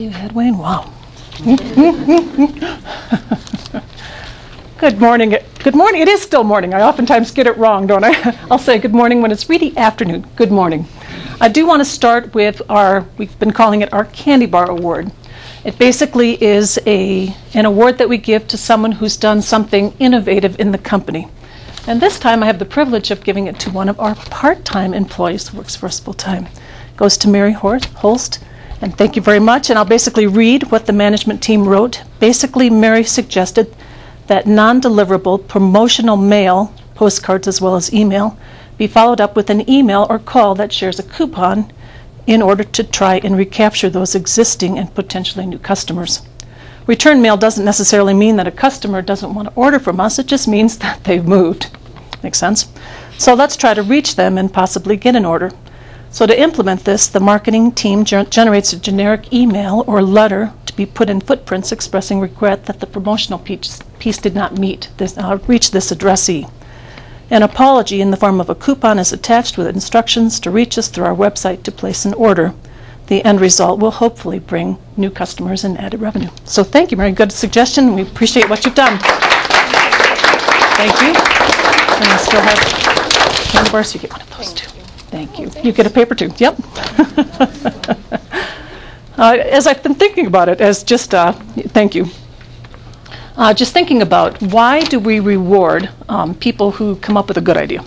You had Wayne? Wow. Good morning. Good morning. It is still morning. I oftentimes get it wrong, don't I? I'll say good morning when it's really afternoon. Good morning. I do want to start with we've been calling it our Candy Bar Award. It basically is an award that we give to someone who's done something innovative in the company. And this time I have the privilege of giving it to one of our part-time employees who works for us full-time. It goes to Mary Holst. And thank you very much. And I'll basically read what the management team wrote. Basically, Mary suggested that non-deliverable promotional mail, postcards as well as email, be followed up with an email or call that shares a coupon in order to try and recapture those existing and potentially new customers. Return mail doesn't necessarily mean that a customer doesn't want to order from us. It just means that they've moved. Makes sense? So let's try to reach them and possibly get an order. So to implement this, the marketing team generates a generic email or letter to be put in footprints expressing regret that the promotional piece did not reach this addressee. An apology in the form of a coupon is attached with instructions to reach us through our website to place an order. The end result will hopefully bring new customers and added revenue. So thank you, Mary. Good suggestion. We appreciate what you've done. Thank you. And I still have candy bars. You get one of those too. Thank you. You get a paper too. Yep. As I've been thinking about it, thank you. Just thinking about why do we reward people who come up with a good idea?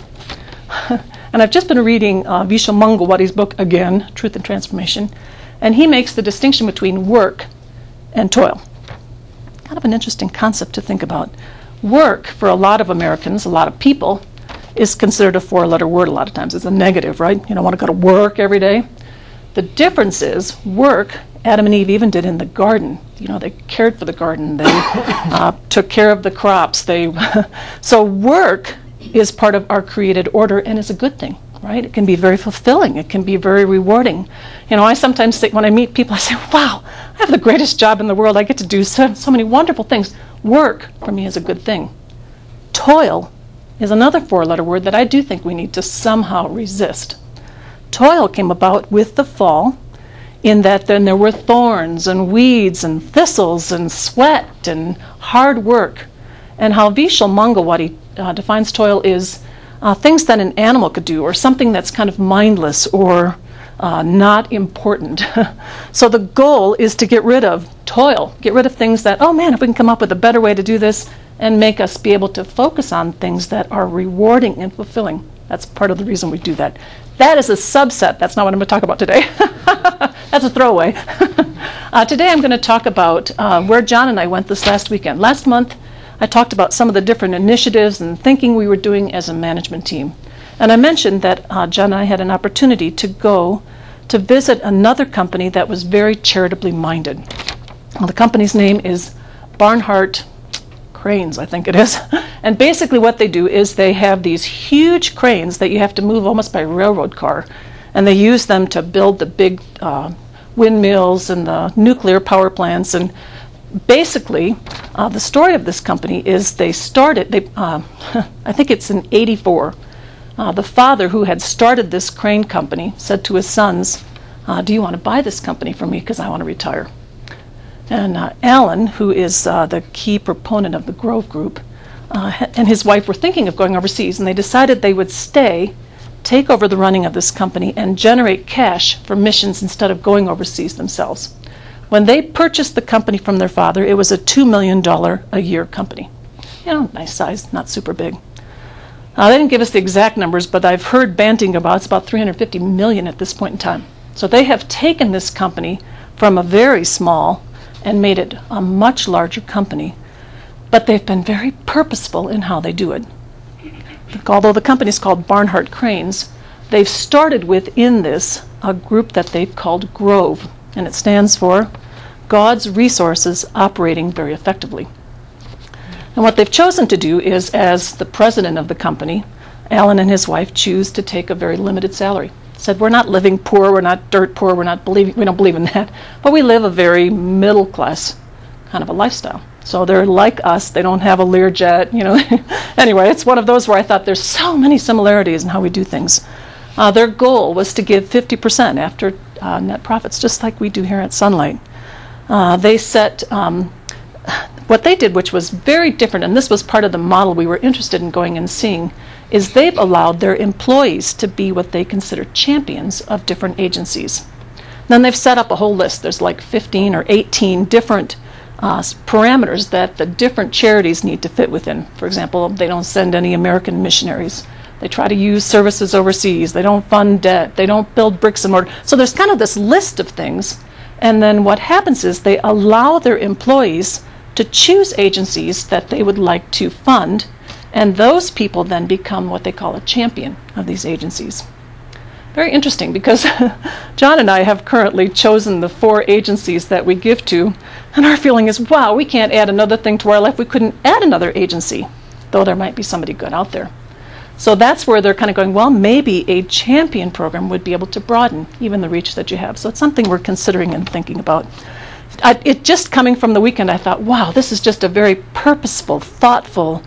And I've just been reading Vishal Mangalwadi's book again, Truth and Transformation, and he makes the distinction between work and toil. Kind of an interesting concept to think about. Work, for a lot of Americans, a lot of people, is considered a four-letter word a lot of times. It's a negative, right? You don't want to go to work every day. The difference is work, Adam and Eve even did in the garden. You know, they cared for the garden. They took care of the crops. So work is part of our created order and is a good thing, right? It can be very fulfilling. It can be very rewarding. You know, I sometimes think when I meet people, I say, wow, I have the greatest job in the world. I get to do so many wonderful things. Work, for me, is a good thing. Toil is another four-letter word that I do think we need to somehow resist. Toil came about with the fall, in that then there were thorns and weeds and thistles and sweat and hard work. And how Vishal Mangalwadi defines toil is things that an animal could do, or something that's kind of mindless or not important. So the goal is to get rid of toil, get rid of things that, oh man, if we can come up with a better way to do this, and make us be able to focus on things that are rewarding and fulfilling. That's part of the reason we do that. That is a subset. That's not what I'm going to talk about today. That's a throwaway. Today I'm going to talk about where John and I went this last weekend. Last month I talked about some of the different initiatives and thinking we were doing as a management team. And I mentioned that John and I had an opportunity to go to visit another company that was very charitably minded. Well, the company's name is Barnhart Cranes, I think it is. And basically what they do is they have these huge cranes that you have to move almost by railroad car. And they use them to build the big windmills and the nuclear power plants. And basically, the story of this company is I think it's in '84. The father who had started this crane company said to his sons, do you want to buy this company from me because I want to retire? And Alan, who is the key proponent of the Grove Group, and his wife were thinking of going overseas, and they decided they would stay, take over the running of this company, and generate cash for missions instead of going overseas themselves. When they purchased the company from their father, it was a $2 million a year company. You know, nice size, not super big. They didn't give us the exact numbers, but I've heard banting about it's about $350 million at this point in time. So they have taken this company from a very small and made it a much larger company. But they've been very purposeful in how they do it. Although the company is called Barnhart Cranes, they've started within this a group that they've called Grove, and it stands for God's Resources Operating Very Effectively. And what they've chosen to do is, as the president of the company, Alan and his wife choose to take a very limited salary. Said, we're not living poor, we're not dirt poor, we don't believe in that, but we live a very middle class kind of a lifestyle. So they're like us, they don't have a Learjet, you know. Anyway, it's one of those where I thought there's so many similarities in how we do things. Their goal was to give 50% after net profits, just like we do here at Sunlight. They set what they did, which was very different, and this was part of the model we were interested in going and seeing, is they've allowed their employees to be what they consider champions of different agencies. Then they've set up a whole list. There's like 15 or 18 different parameters that the different charities need to fit within. For example, they don't send any American missionaries. They try to use services overseas. They don't fund debt. They don't build bricks and mortar. So there's kind of this list of things. And then what happens is they allow their employees to choose agencies that they would like to fund, and those people then become what they call a champion of these agencies. Very interesting, because John and I have currently chosen the 4 agencies that we give to, and our feeling is, wow, we can't add another thing to our life. We couldn't add another agency, though there might be somebody good out there. So that's where they're kind of going, well, maybe a champion program would be able to broaden even the reach that you have. So it's something we're considering and thinking about. It just coming from the weekend, I thought, wow, this is just a very purposeful, thoughtful,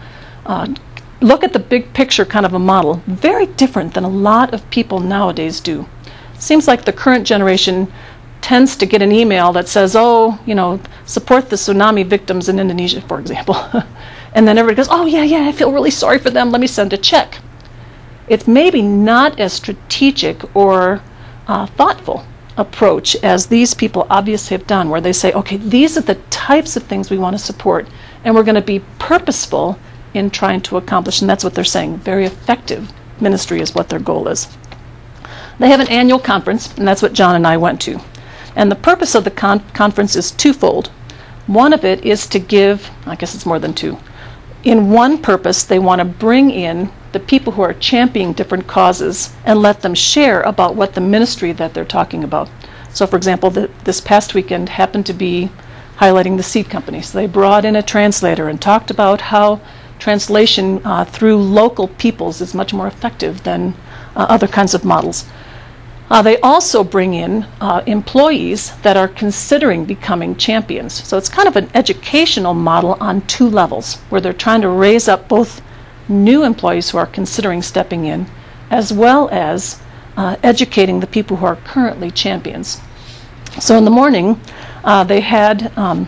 look at the big picture kind of a model. Very different than a lot of people nowadays do. Seems like the current generation tends to get an email that says, oh, support the tsunami victims in Indonesia, for example. And then everybody goes, oh, yeah, I feel really sorry for them. Let me send a check. It's maybe not as strategic or thoughtful approach as these people obviously have done, where they say, okay, these are the types of things we want to support, and we're going to be purposeful in trying to accomplish, and that's what they're saying. Very effective ministry is what their goal is. They have an annual conference, and that's what John and I went to. And the purpose of the conference is twofold. One of it is to give, I guess it's more than two. In one purpose, they want to bring in the people who are championing different causes and let them share about what the ministry that they're talking about. So, for example, this past weekend happened to be highlighting the seed company. So they brought in a translator and talked about how translation through local peoples is much more effective than other kinds of models. They also bring in employees that are considering becoming champions. So it's kind of an educational model on 2 levels, where they're trying to raise up both new employees who are considering stepping in, as well as educating the people who are currently champions. So in the morning, they had a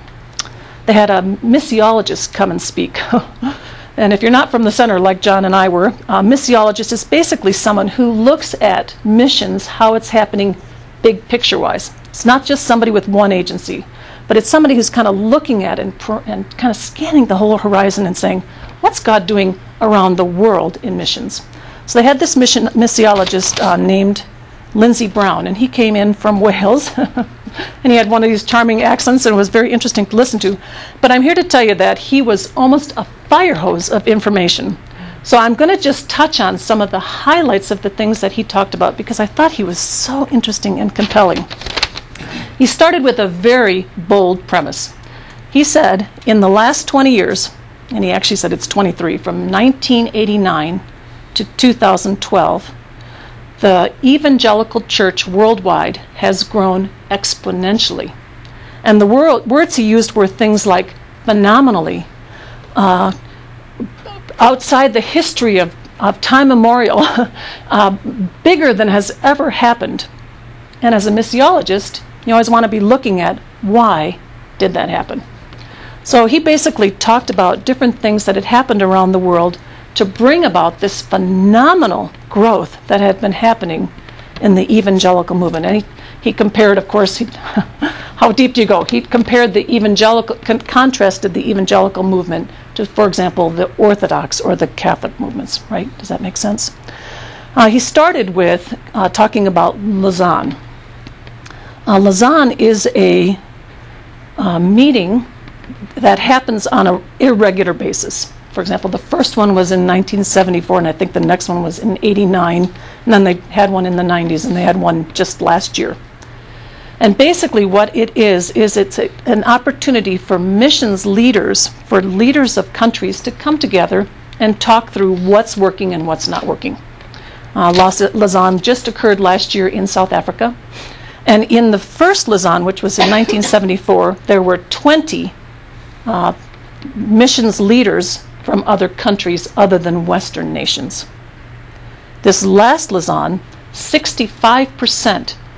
missiologist come and speak. And if you're not from the center like John and I were, a missiologist is basically someone who looks at missions, how it's happening big picture-wise. It's not just somebody with one agency, but it's somebody who's kind of looking at and kind of scanning the whole horizon and saying, what's God doing around the world in missions? So they had this missiologist named Lindsey Brown, and he came in from Wales. And he had one of these charming accents, and it was very interesting to listen to. But I'm here to tell you that he was almost a fire hose of information. So I'm going to just touch on some of the highlights of the things that he talked about, because I thought he was so interesting and compelling. He started with a very bold premise. He said, in the last 20 years, and he actually said it's 23, from 1989 to 2012, the evangelical church worldwide has grown exponentially. And the words he used were things like phenomenally, outside the history of time immemorial, bigger than has ever happened. And as a missiologist, you always want to be looking at why did that happen. So he basically talked about different things that had happened around the world to bring about this phenomenal growth that had been happening in the evangelical movement. And he compared, of course, how deep do you go? He compared the evangelical, contrasted the evangelical movement to, for example, the Orthodox or the Catholic movements, right? Does that make sense? He started with talking about Lausanne. Lausanne is a meeting that happens on an irregular basis. For example, the first one was in 1974, and I think the next one was in 89, and then they had one in the 90s, and they had one just last year. And basically what it is it's an opportunity for missions leaders, for leaders of countries to come together and talk through what's working and what's not working. Lausanne just occurred last year in South Africa. And in the first Lausanne, which was in 1974, there were 20 missions leaders from other countries other than Western nations. This last Lausanne, 65%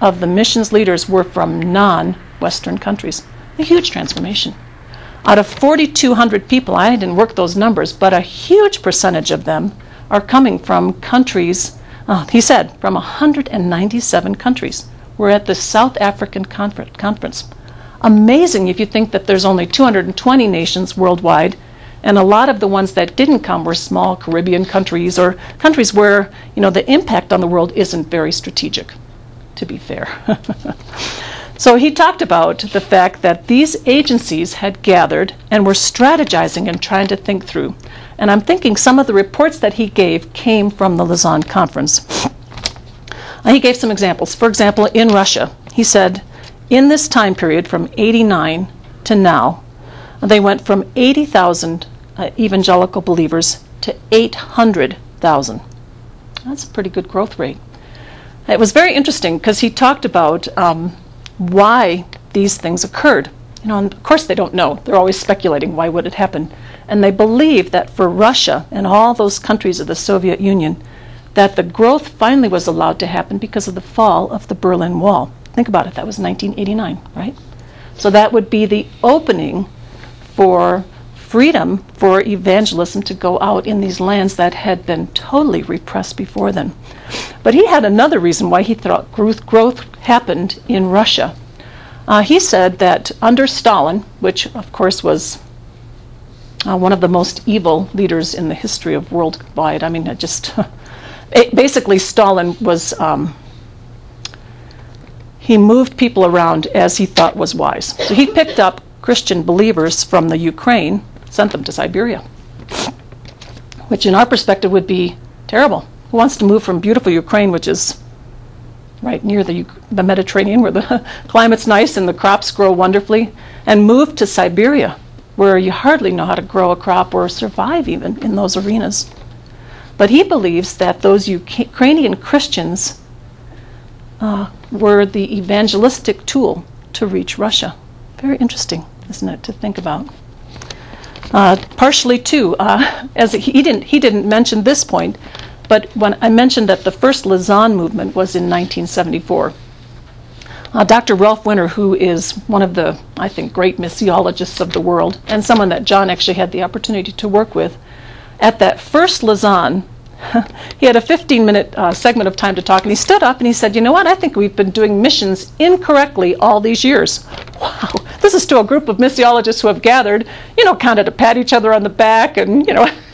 of the missions leaders were from non-Western countries. A huge transformation. Out of 4,200 people, I didn't work those numbers, but a huge percentage of them are coming from countries, he said, from 197 countries. We're at the South African Conference. Amazing if you think that there's only 220 nations worldwide, and a lot of the ones that didn't come were small Caribbean countries or countries where, the impact on the world isn't very strategic, to be fair. So he talked about the fact that these agencies had gathered and were strategizing and trying to think through. And I'm thinking some of the reports that he gave came from the Lausanne Conference. He gave some examples. For example, in Russia, he said, in this time period from 89 to now, they went from 80,000 evangelical believers to 800,000. That's a pretty good growth rate. It was very interesting because he talked about why these things occurred. And of course they don't know. They're always speculating why would it happen. And they believe that for Russia and all those countries of the Soviet Union, that the growth finally was allowed to happen because of the fall of the Berlin Wall. Think about it, that was 1989, right? So that would be the opening for freedom for evangelism to go out in these lands that had been totally repressed before then. But he had another reason why he thought growth happened in Russia. He said that under Stalin, which of course was one of the most evil leaders in the history of worldwide, basically Stalin was, he moved people around as he thought was wise. So he picked up Christian believers from the Ukraine, sent them to Siberia, which in our perspective would be terrible. Who wants to move from beautiful Ukraine, which is right near the Mediterranean, where the climate's nice and the crops grow wonderfully, and move to Siberia, where you hardly know how to grow a crop or survive even in those arenas. But he believes that those Ukrainian Christians were the evangelistic tool to reach Russia. Very interesting, isn't it, to think about? Partially too, as he didn't mention this point, but when I mentioned that the first Lausanne movement was in 1974, Dr. Ralph Winter, who is one of the, I think, great missiologists of the world, and someone that John actually had the opportunity to work with, at that first Lausanne, he had a 15-minute segment of time to talk, and he stood up and he said, you know what, I think we've been doing missions incorrectly all these years. Wow, this is to a group of missiologists who have gathered, kind of to pat each other on the back, and,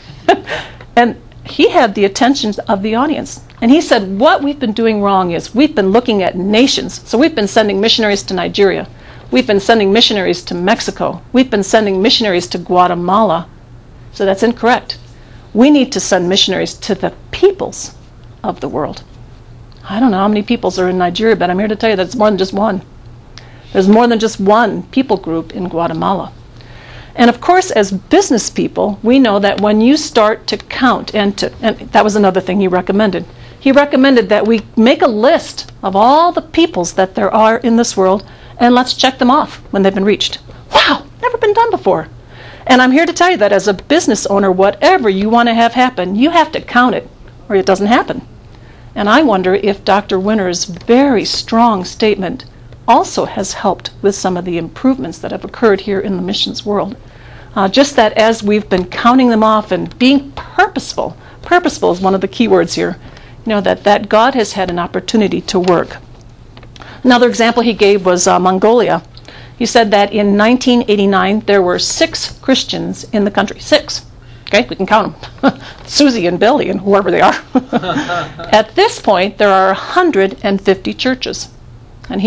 and he had the attention of the audience. And he said, what we've been doing wrong is we've been looking at nations. So we've been sending missionaries to Nigeria. We've been sending missionaries to Mexico. We've been sending missionaries to Guatemala. So that's incorrect. We need to send missionaries to the peoples of the world. I don't know how many peoples are in Nigeria, but I'm here to tell you that it's more than just one. There's more than just one people group in Guatemala. And of course, as business people, we know that when you start to count, and that was another thing he recommended. He recommended that we make a list of all the peoples that there are in this world, and let's check them off when they've been reached. Wow, never been done before. And I'm here to tell you that as a business owner, whatever you want to have happen, you have to count it, or it doesn't happen. And I wonder if Dr. Winter's very strong statement also has helped with some of the improvements that have occurred here in the missions world. Just that as we've been counting them off and being purposeful is one of the key words here, that God has had an opportunity to work. Another example he gave was Mongolia. He said that in 1989 there were 6 Christians in the country. 6. Okay, we can count them. Susie and Billy and whoever they are. At this point, there are 150 churches. And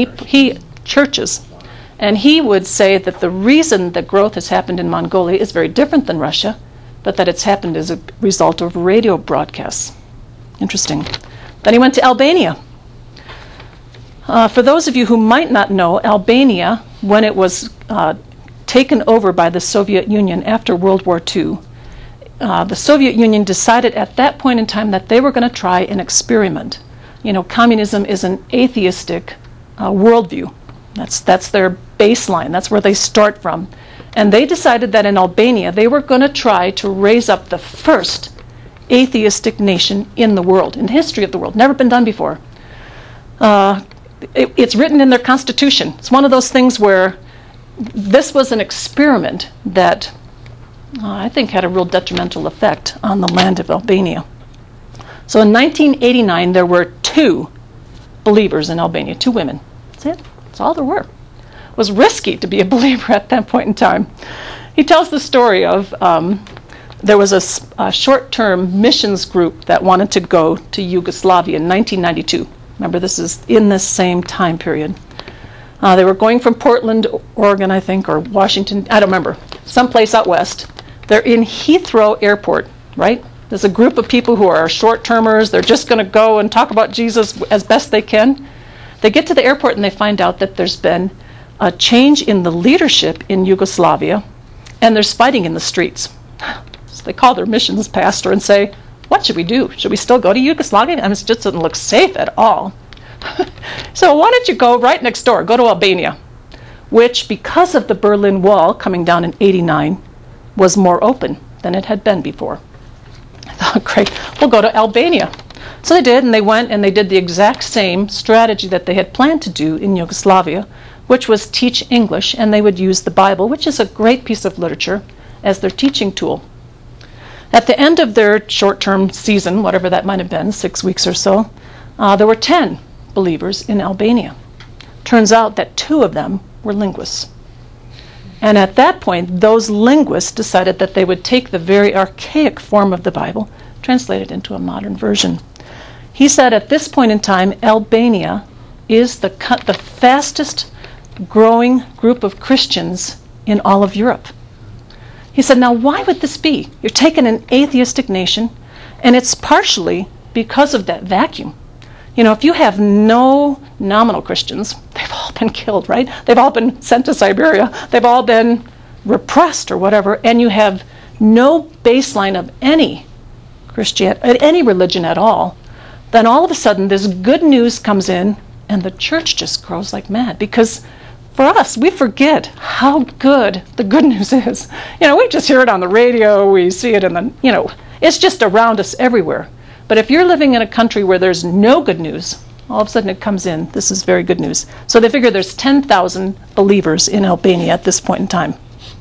he would say that the reason that growth has happened in Mongolia is very different than Russia, but that it's happened as a result of radio broadcasts. Interesting. Then he went to Albania. For those of you who might not know, Albania, when it was taken over by the Soviet Union after World War II, the Soviet Union decided at that point in time that they were going to try an experiment. Communism is an atheistic worldview. That's their baseline. That's where they start from. And they decided that in Albania they were going to try to raise up the first atheistic nation in the world, in the history of the world. Never been done before. It's written in their constitution. It's one of those things where this was an experiment that I think had a real detrimental effect on the land of Albania. So in 1989, there were 2 believers in Albania, 2 women. That's it. That's all there were. It was risky to be a believer at that point in time. He tells the story of there was a short-term missions group that wanted to go to Yugoslavia in 1992. Remember, this is in this same time period. They were going from Portland, Oregon, I think, or Washington, I don't remember, someplace out west. They're in Heathrow Airport, right? There's a group of people who are short-termers. They're just going to go and talk about Jesus as best they can. They get to the airport and they find out that there's been a change in the leadership in Yugoslavia, and there's fighting in the streets. So they call their missions pastor and say, what should we do? Should we still go to Yugoslavia? And it just doesn't look safe at all. So why don't you go right next door, go to Albania, which, because of the Berlin Wall coming down in '89, was more open than it had been before. I thought, great, we'll go to Albania. So they did, and they went and they did the exact same strategy that they had planned to do in Yugoslavia, which was teach English, and they would use the Bible, which is a great piece of literature, as their teaching tool. At the end of their short-term season, whatever that might have been, 6 weeks or so, there were 10 believers in Albania. Turns out that 2 of them were linguists. And at that point, those linguists decided that they would take the very archaic form of the Bible, translate it into a modern version. He said at this point in time, Albania is the fastest growing group of Christians in all of Europe. He said, now why would this be? You're taking an atheistic nation, and it's partially because of that vacuum. You know, if you have no nominal Christians, they've all been killed, right? They've all been sent to Siberia. They've all been repressed or whatever, and you have no baseline of any any religion at all, then all of a sudden this good news comes in, and the church just grows like mad. Because for us, we forget how good the good news is. You know, we just hear it on the radio, we see it in the, you know, it's just around us everywhere. But if you're living in a country where there's no good news, all of a sudden it comes in, this is very good news. So they figure there's 10,000 believers in Albania at this point in time.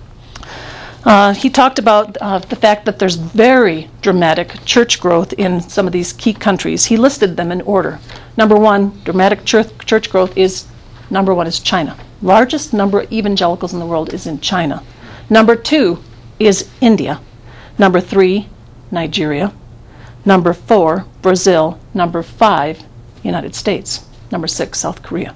He talked about the fact that there's very dramatic church growth in some of these key countries. He listed them in order. Number 1, dramatic church growth is, number 1 is China. Largest number of evangelicals in the world is in China. Number 2 is India. Number 3, Nigeria. Number 4, Brazil. Number 5, United States. Number 6, South Korea.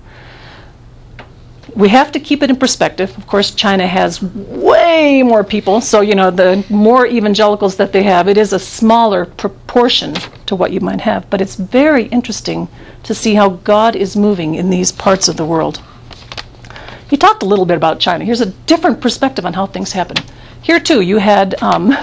We have to keep it in perspective. Of course, China has way more people, so, you know, the more evangelicals that they have, it is a smaller proportion to what you might have. But it's very interesting to see how God is moving in these parts of the world. He talked a little bit about China. Here's a different perspective on how things happen. Here, too, you had,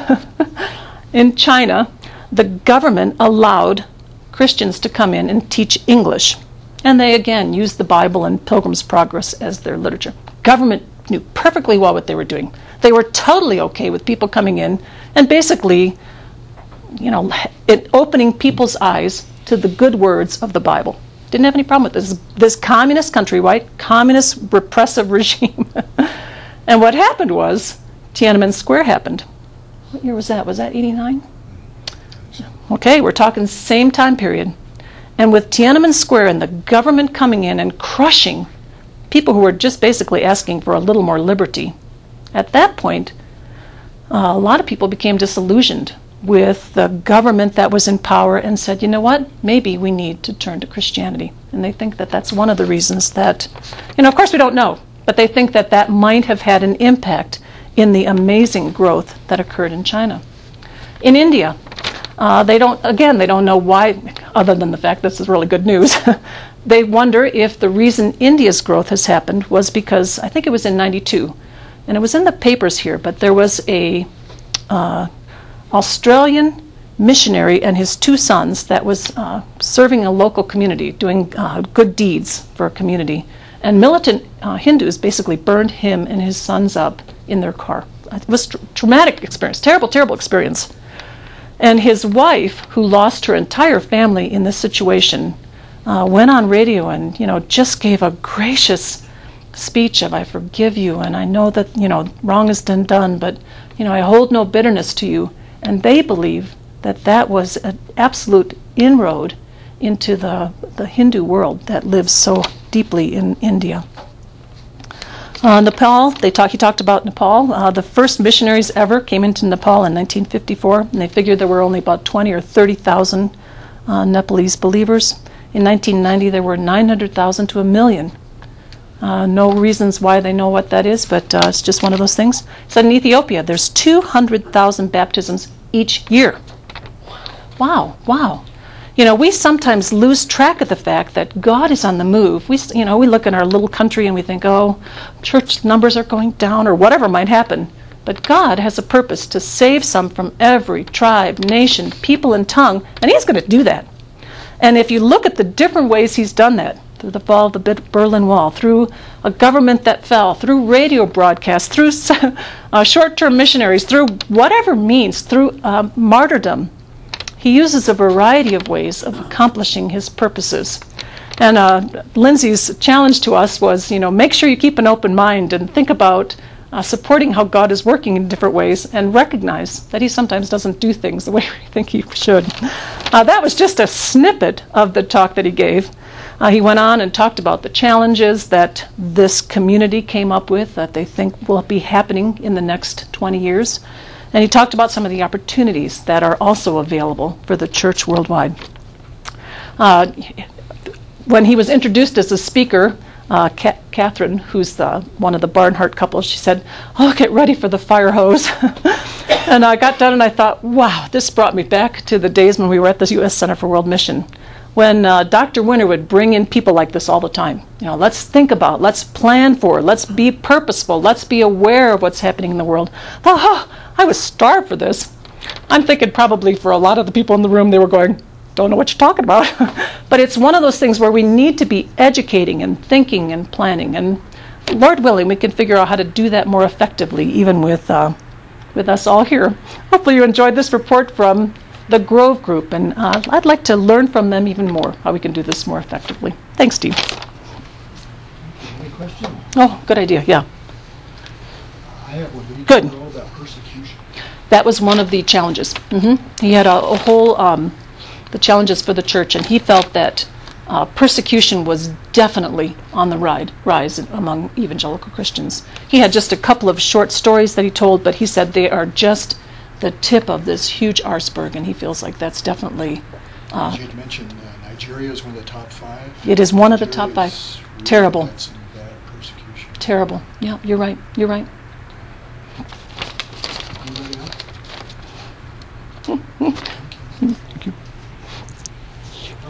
in China, the government allowed Christians to come in and teach English. And they, again, used the Bible and Pilgrim's Progress as their literature. Government knew perfectly well what they were doing. They were totally okay with people coming in and basically, you know, opening people's eyes to the good words of the Bible. Didn't have any problem with this communist country, right? Communist repressive regime. And what happened was Tiananmen Square happened. What year was that? Was that 89? Okay, we're talking same time period. And with Tiananmen Square and the government coming in and crushing people who were just basically asking for a little more liberty, at that point, a lot of people became disillusioned with the government that was in power and said, you know what, maybe we need to turn to Christianity. And they think that that's one of the reasons that, you know, of course we don't know, but they think that that might have had an impact in the amazing growth that occurred in China. In India, they don't know why, other than the fact this is really good news. They wonder if the reason India's growth has happened was because, I think it was in '92, and it was in the papers here, but there was a Australian missionary and his 2 sons that was serving a local community, doing good deeds for a community. And militant Hindus basically burned him and his sons up in their car. It was a traumatic experience, terrible, terrible experience. And his wife, who lost her entire family in this situation, went on radio and, just gave a gracious speech of, I forgive you, and I know that, wrong has been done, but, I hold no bitterness to you. And they believe that that was an absolute inroad into the Hindu world that lives so deeply in India. Nepal, he talked about Nepal. The first missionaries ever came into Nepal in 1954, and they figured there were only about 20 or 30,000 Nepalese believers. In 1990, there were 900,000 to 1 million. No reasons why they know what that is, but it's just one of those things. So in Ethiopia, there's 200,000 baptisms each year. Wow. We sometimes lose track of the fact that God is on the move. We look in our little country and we think, oh, church numbers are going down or whatever might happen. But God has a purpose to save some from every tribe, nation, people, and tongue, and He's going to do that. And if you look at the different ways He's done that, through the fall of the Berlin Wall, through a government that fell, through radio broadcasts, through short-term missionaries, through whatever means, through martyrdom, He uses a variety of ways of accomplishing His purposes. And Lindsay's challenge to us was, make sure you keep an open mind and think about supporting how God is working in different ways and recognize that He sometimes doesn't do things the way we think He should. That was just a snippet of the talk that he gave. He went on and talked about the challenges that this community came up with that they think will be happening in the next 20 years. And he talked about some of the opportunities that are also available for the church worldwide. When he was introduced as a speaker, Catherine, who's one of the Barnhart couples, she said, "Oh, get ready for the fire hose." And I got done and I thought, wow, this brought me back to the days when we were at the U.S. Center for World Mission, when Dr. Winter would bring in people like this all the time. Let's think about, let's plan for, let's be purposeful, let's be aware of what's happening in the world. Oh, I was starved for this. I'm thinking probably for a lot of the people in the room, they were going, don't know what you're talking about. But it's one of those things where we need to be educating and thinking and planning. And Lord willing, we can figure out how to do that more effectively, even with us all here. Hopefully you enjoyed this report from the Grove Group, and I'd like to learn from them even more, how we can do this more effectively. Thanks, Steve. Any questions? Oh, good idea, yeah. I have one. Did you Good. know about persecution? That was one of the challenges. He had a whole, the challenges for the church, and he felt that persecution was definitely on the rise among evangelical Christians. He had just a couple of short stories that he told, but he said they are just the tip of this huge iceberg, and he feels like that's definitely... You had mentioned Nigeria is one of the top 5. It is one of the top 5. Really Terrible. had some bad persecution. Terrible. Yeah, you're right. Anybody else?